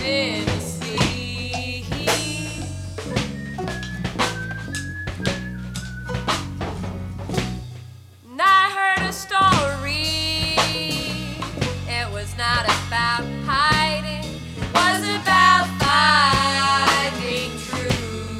Tennessee. And I heard a story. It was not about hiding, it was about finding truth.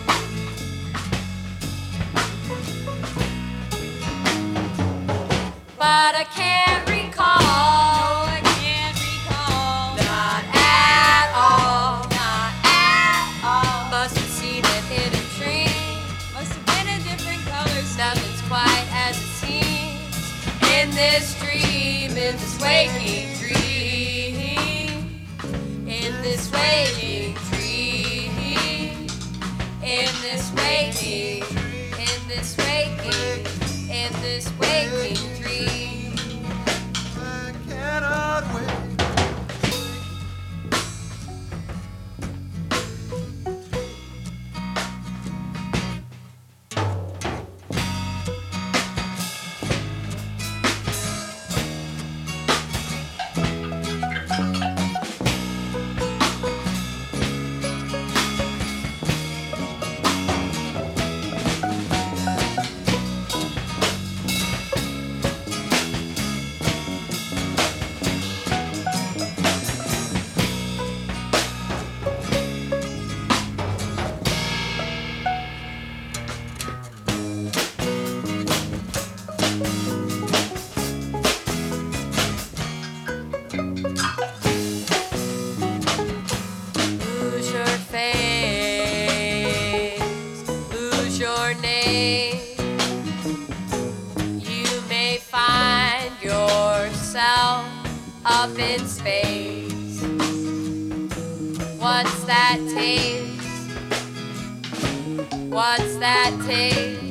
But I can't recall. No, I can't recall. Not at all. Not at all. Must have seen it in a dream. Must have been in different colors. Nothing's quite as it seems. In this dream, in this waking dream. In this waking dream. In this waking. In this waking. In this waking dream. I cannot wait. Lose your face, lose your name. You may find yourself up in space. What's that taste? What's that taste?